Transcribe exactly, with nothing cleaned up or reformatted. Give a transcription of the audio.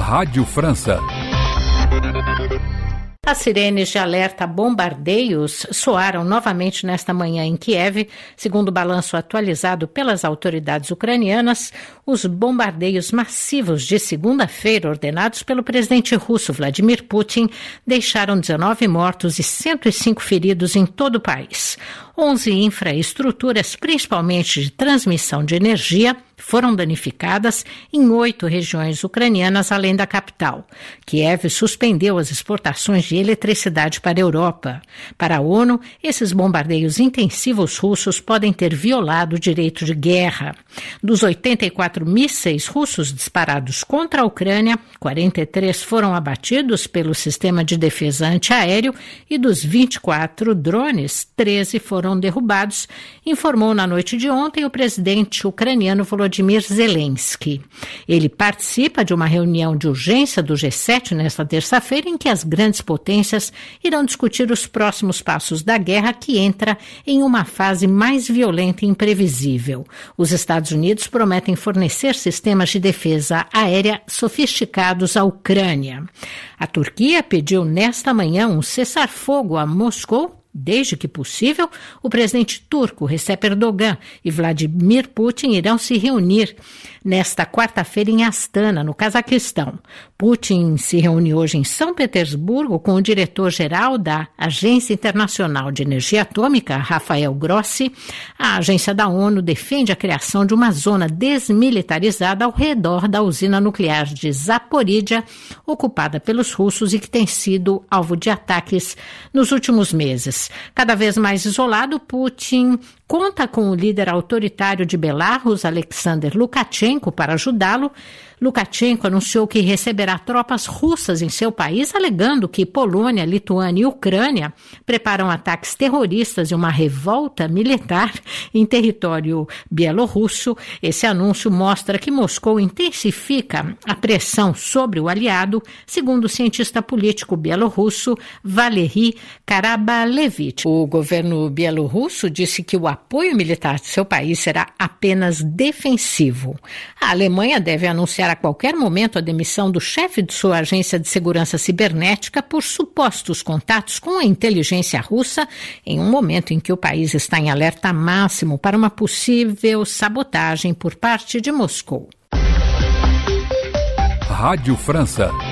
Rádio França. As sirenes de alerta a bombardeios soaram novamente nesta manhã em Kiev. Segundo o balanço atualizado pelas autoridades ucranianas, os bombardeios massivos de segunda-feira, ordenados pelo presidente russo Vladimir Putin, deixaram dezenove mortos e cento e cinco feridos em todo o país. onze infraestruturas, principalmente de transmissão de energia, foram danificadas em oito regiões ucranianas, além da capital. Kiev suspendeu as exportações de eletricidade para a Europa. Para a ONU, esses bombardeios intensivos russos podem ter violado o direito de guerra. Dos oitenta e quatro mísseis russos disparados contra a Ucrânia, quarenta e três foram abatidos pelo sistema de defesa antiaéreo e dos vinte e quatro drones, treze foram derrubados, informou na noite de ontem o presidente ucraniano Volodymyr Zelensky. Ele participa de uma reunião de urgência do G sete nesta terça-feira, em que as grandes potências irão discutir os próximos passos da guerra, que entra em uma fase mais violenta e imprevisível. Os Estados Unidos prometem fornecer sistemas de defesa aérea sofisticados à Ucrânia. A Turquia pediu nesta manhã um cessar-fogo a Moscou. Desde que possível, o presidente turco Recep Erdogan e Vladimir Putin irão se reunir nesta quarta-feira em Astana, no Cazaquistão. Putin se reúne hoje em São Petersburgo com o diretor-geral da Agência Internacional de Energia Atômica, Rafael Grossi. A agência da ONU defende a criação de uma zona desmilitarizada ao redor da usina nuclear de Zaporídia, ocupada pelos russos e que tem sido alvo de ataques nos últimos meses. Cada vez mais isolado, Putin conta com o líder autoritário de Belarus, Alexander Lukashenko, para ajudá-lo. Lukashenko anunciou que receberá tropas russas em seu país, alegando que Polônia, Lituânia e Ucrânia preparam ataques terroristas e uma revolta militar em território bielorrusso. Esse anúncio mostra que Moscou intensifica a pressão sobre o aliado, segundo o cientista político bielorrusso Valery Karabalevich. O governo bielorrusso disse que o apoio militar de seu país será apenas defensivo. A Alemanha deve anunciar a qualquer momento a demissão do chefe de sua agência de segurança cibernética por supostos contatos com a inteligência russa, em um momento em que o país está em alerta máximo para uma possível sabotagem por parte de Moscou. Rádio França.